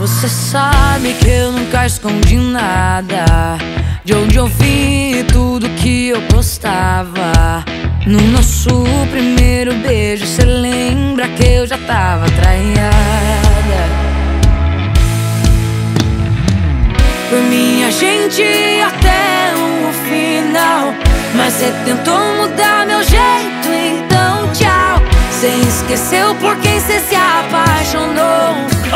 Você sabe que eu nunca escondi nada, de onde eu vim e tudo que eu postava. No nosso primeiro beijo, cê lembra que eu já tava traiada? Por mim a gente ia até o final, mas cê tentou mudar meu jeito, então tchau. Cê esqueceu por quem cê se apaixonou.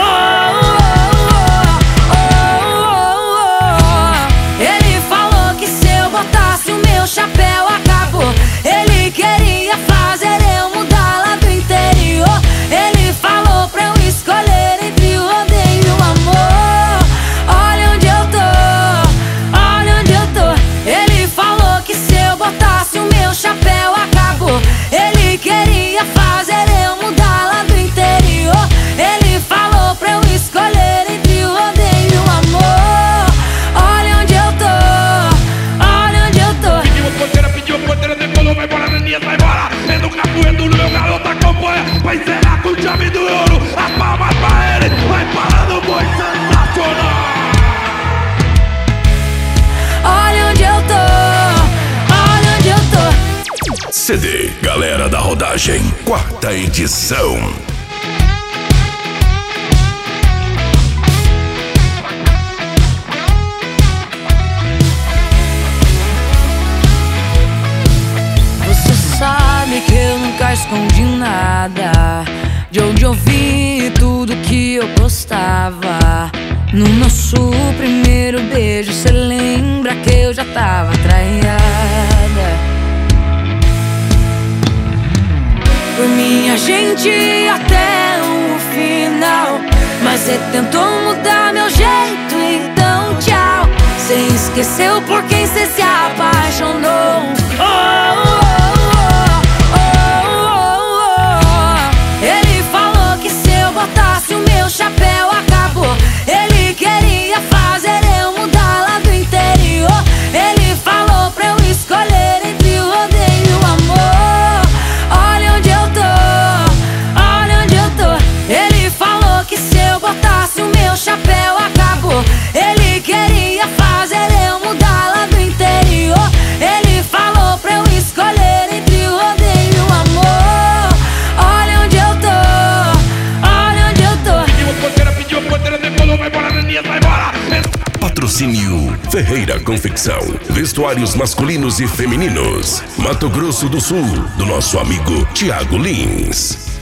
Ele falou que se eu botasse o meu chapéu acabou. Ele queria fazer eu mudar lá do interior. Ele falou pra eu escolher entre o odeio e o amor. Olha onde eu tô, olha onde eu tô. Ele falou que se eu botasse o meu chapéu acabou. Ele queria fazer eu mudar lá do interior. Ele falou pra eu escolher entre o odeio e o amor. Olha onde eu tô, olha onde eu tô. Pediu porteira, decolou, vai embora, Neninha, vai embora. É no capoeiro, no meu garoto acompanha. Vai encerrar com chave do ouro. As palmas pra ele, vai parando, foi sensacional. Olha onde eu tô, olha onde eu tô. CD Galera da Rodagem, 4ª edição. Você sabe que eu nunca escondi nada, de onde eu vim e tudo que eu postava. No nosso primeiro beijo, cê lembra que eu já tava traiada? Por mim a gente ia até o final, mas cê tentou mudar meu jeito, então tchau. Cê esqueceu por quem cê se apaixonou. Ele falou que se eu botasse o meu chapéu acabou. Ele queria fazer eu mudar lá do interior. Ele falou pra eu escolher entre o odeio e o amor. Olha onde eu tô, olha onde eu tô. Ele falou que se eu botasse o meu chapéu acabou. Ele queria fazer eu mudar lá do interior. Ele falou pra eu escolher entre o odeio e o amor. Olha onde eu tô, olha onde eu tô. Pediu porteira, decolou, vai embora, Neninha, vai embora. Patrocínio Ferreira Confecção, vestuários masculinos e femininos, Mato Grosso do Sul, do nosso amigo Thiago Lins.